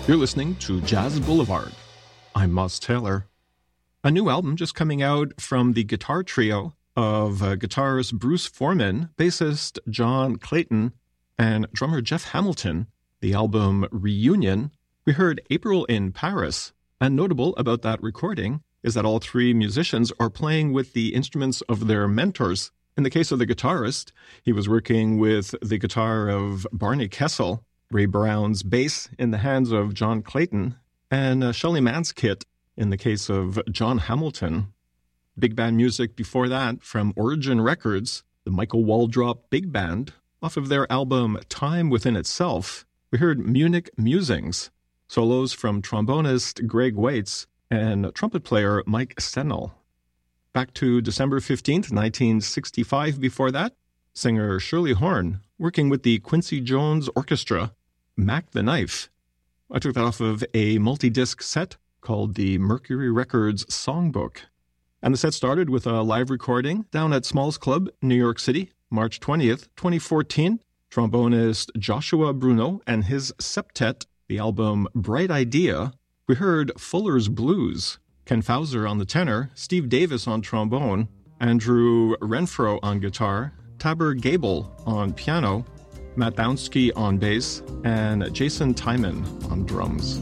You're listening to Jazz Boulevard. I'm Moss Taylor. A new album just coming out from the guitar trio of guitarist Bruce Foreman, bassist John Clayton, and drummer Jeff Hamilton. The album Reunion. We heard April in Paris, and notable about that recording is that all three musicians are playing with the instruments of their mentors. In the case of the guitarist, he was working with the guitar of Barney Kessel, Ray Brown's bass in the hands of John Clayton, and Shelly Mann's kit in the case of John Hamilton. Big band music before that from Origin Records, the Michael Waldrop Big Band, off of their album Time Within Itself. We heard Munich Musings, solos from trombonist Greg Waits and trumpet player Mike Stennell. Back to December 15th, 1965 before that, singer Shirley Horn, working with the Quincy Jones Orchestra, Mac the Knife. I took that off of a multi-disc set called the Mercury Records Songbook. And the set started with a live recording down at Smalls Club, New York City, March 20th, 2014. Trombonist Joshua Bruno and his septet, the album Bright Idea. We heard Fuller's Blues, Ken Fauser on the tenor, Steve Davis on trombone, Andrew Renfro on guitar, Taber Gable on piano, Matt Bounsky on bass, and Jason Timon on drums.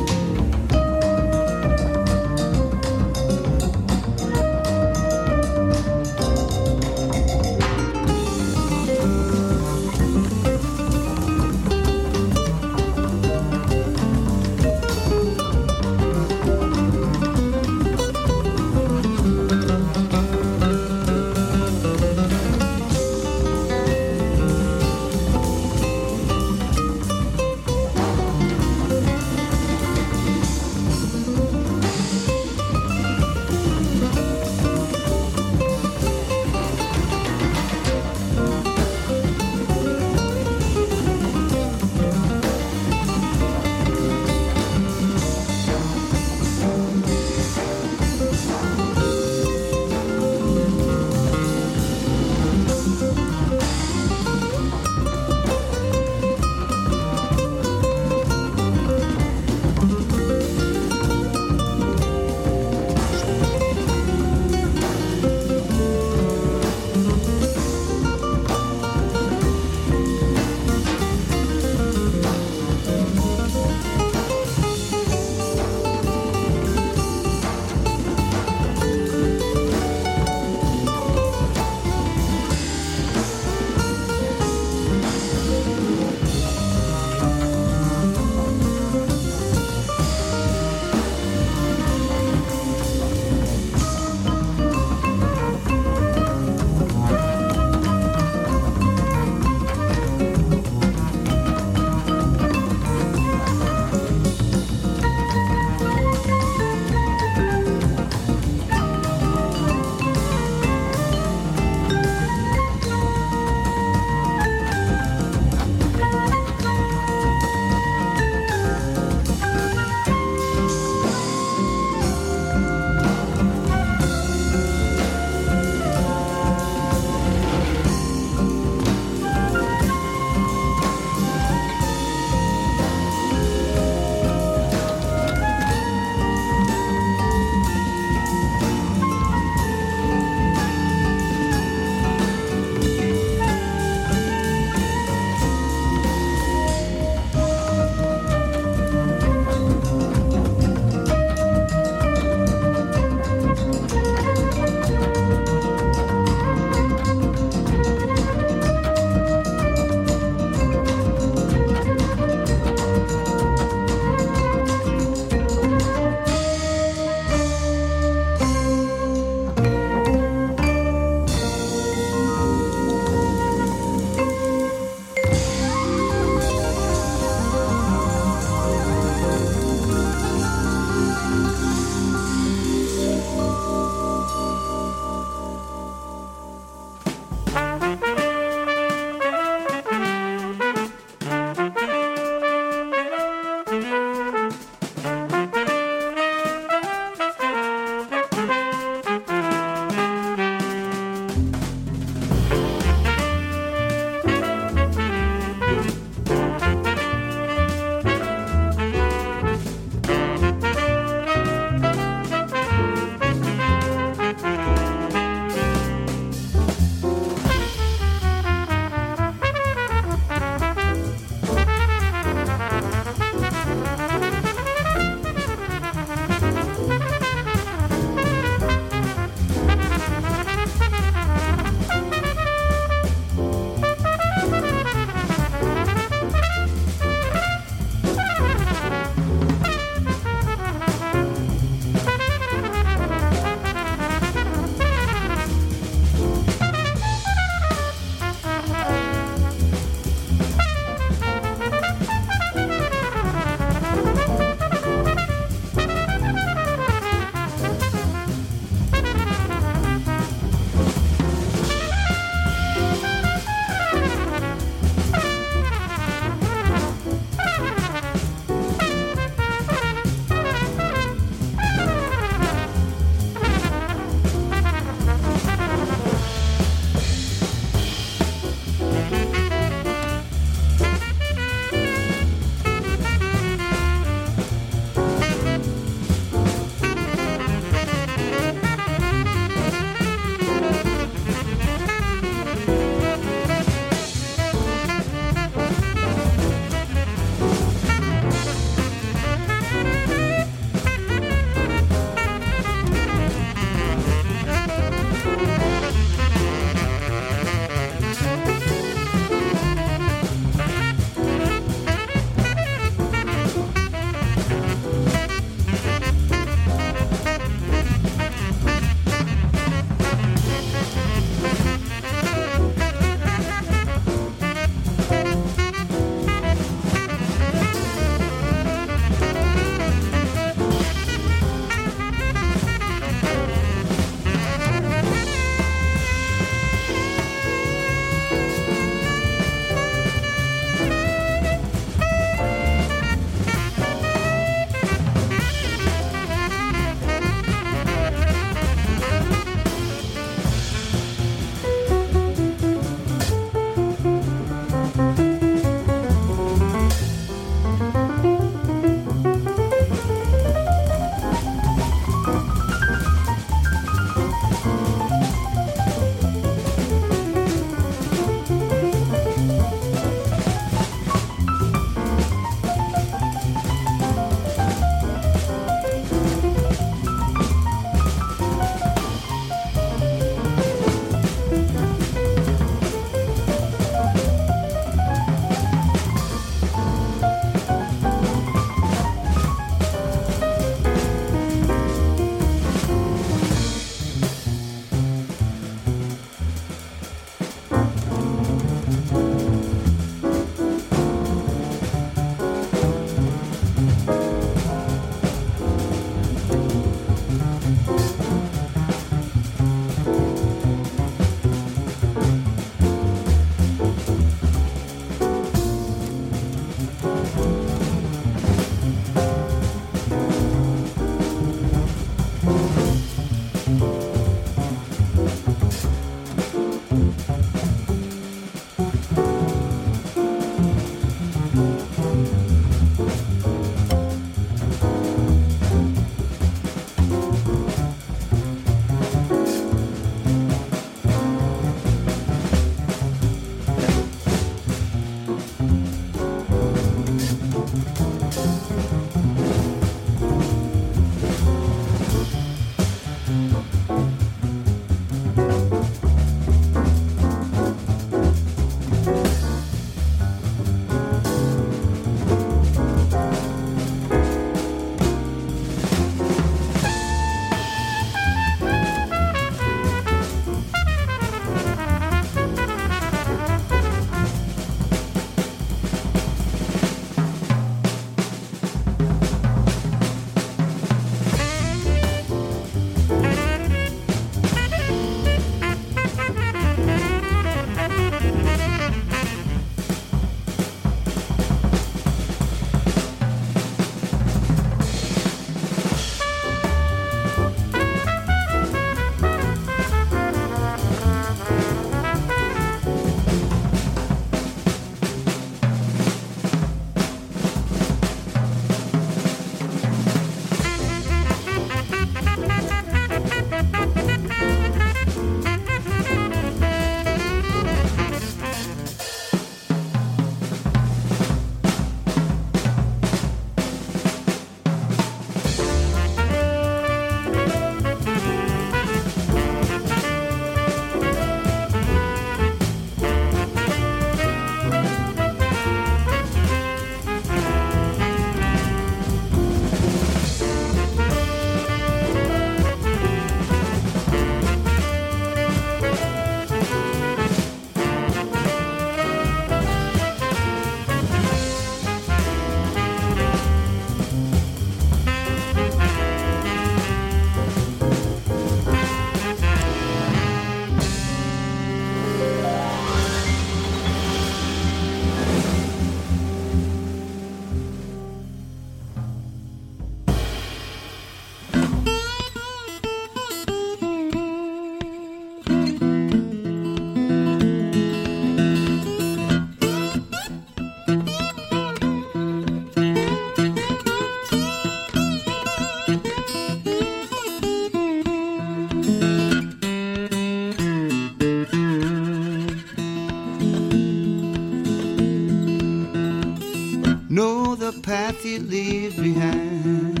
Know the path you leave behind.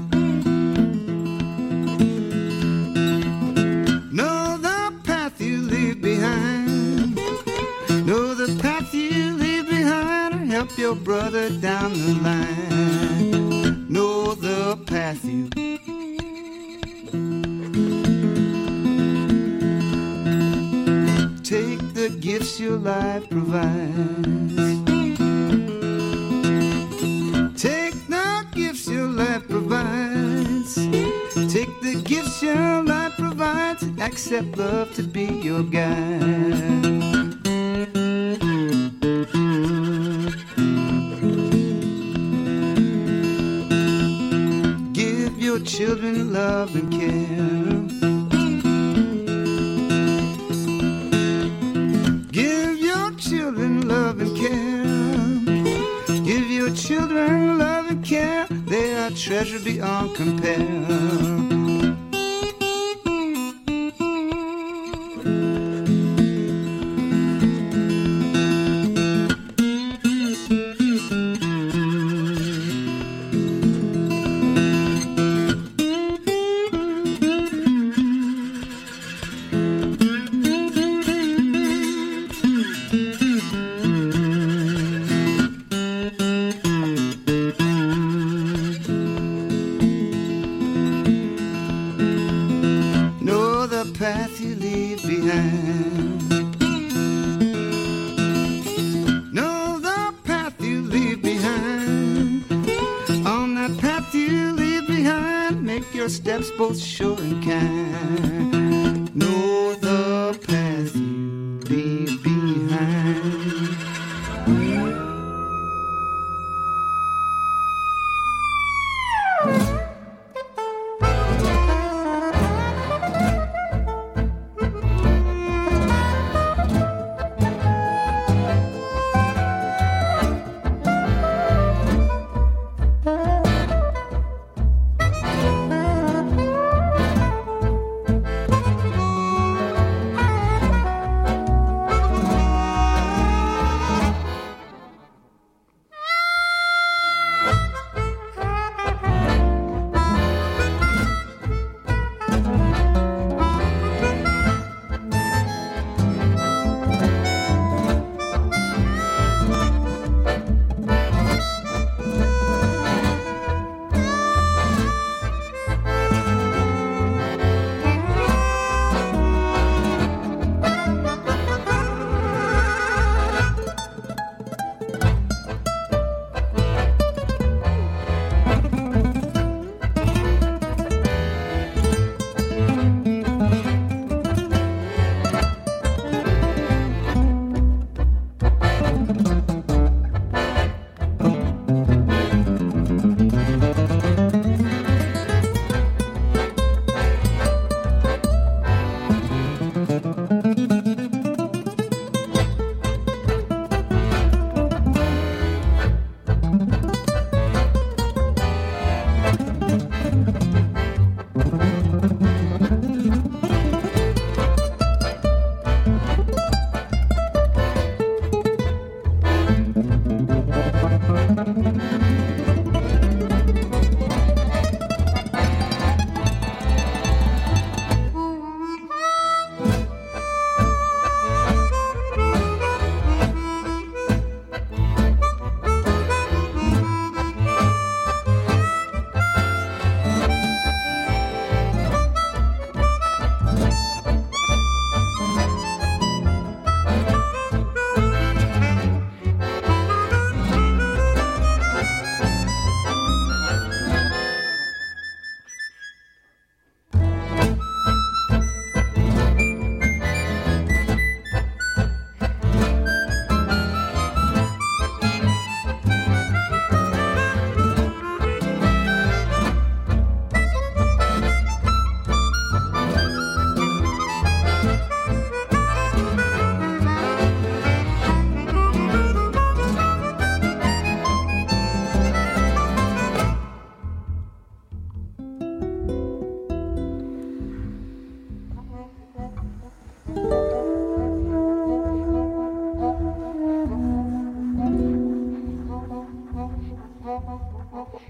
Know the path you leave behind. Know the path you leave behind. Help your brother down the line. Know the path you. Take the gifts your life provides. Take the gifts your life provides. Take the gifts your life provides. Accept love to be your guide. Give your children love and care. Give your children love and care. Give your children love and care. They are treasure beyond compare. Path you leave behind. Know the path you leave behind. On that path you leave behind, make your steps both sure and kind. Know the path you leave behind.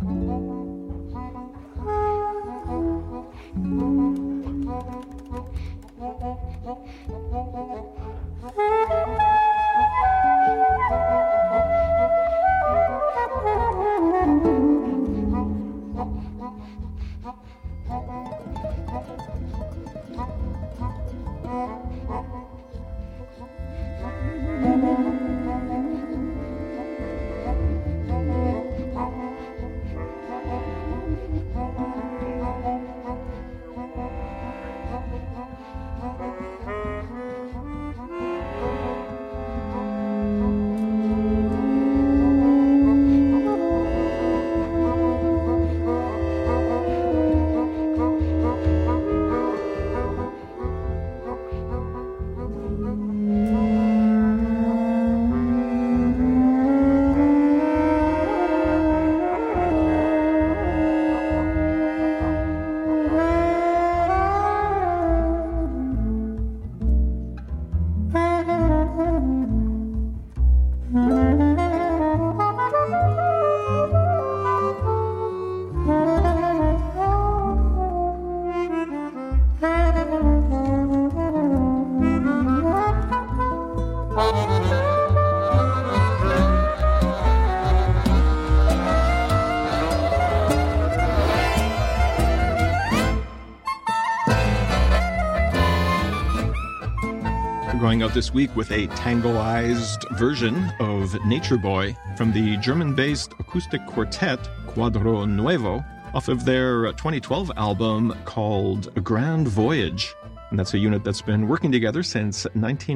Going out this week with a tangoized version of Nature Boy from the German-based acoustic quartet Cuadro Nuevo off of their 2012 album called A Grand Voyage. And that's a unit that's been working together since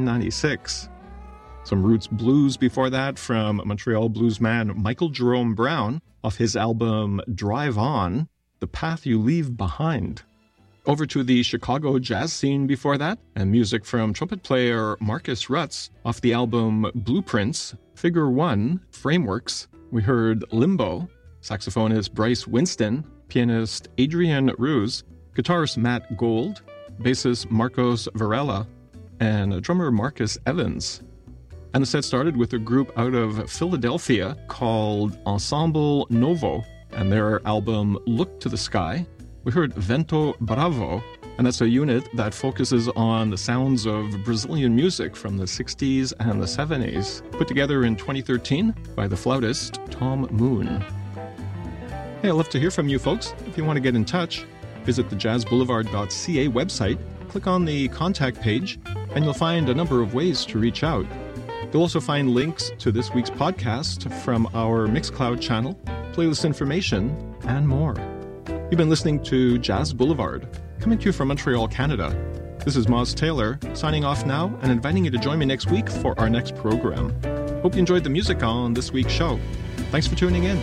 1996. Some roots blues before that from Montreal bluesman Michael Jerome Brown off his album Drive On, The Path You Leave Behind. Over to the Chicago jazz scene before that, and music from trumpet player Marcus Rutz off the album Blueprints, Figure 1, Frameworks. We heard Limbo, saxophonist Bryce Winston, pianist Adrian Ruse, guitarist Matt Gold, bassist Marcos Varela, and drummer Marcus Evans. And the set started with a group out of Philadelphia called Ensemble Novo, and their album Look to the Sky. We heard Vento Bravo, and that's a unit that focuses on the sounds of Brazilian music from the 60s and the 70s, put together in 2013 by the flautist Tom Moon. Hey, I'd love to hear from you folks. If you want to get in touch, visit the jazzboulevard.ca website, click on the contact page, and you'll find a number of ways to reach out. You'll also find links to this week's podcast from our Mixcloud channel, playlist information, and more. You've been listening to Jazz Boulevard, coming to you from Montreal, Canada. This is Moz Taylor, signing off now and inviting you to join me next week for our next program. Hope you enjoyed the music on this week's show. Thanks for tuning in.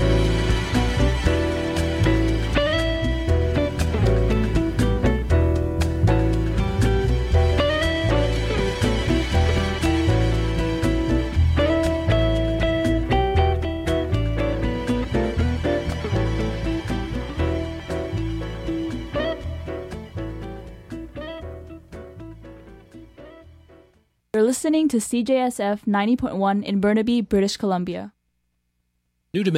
You're listening to CJSF 90.1 in Burnaby, British Columbia. New Dimensions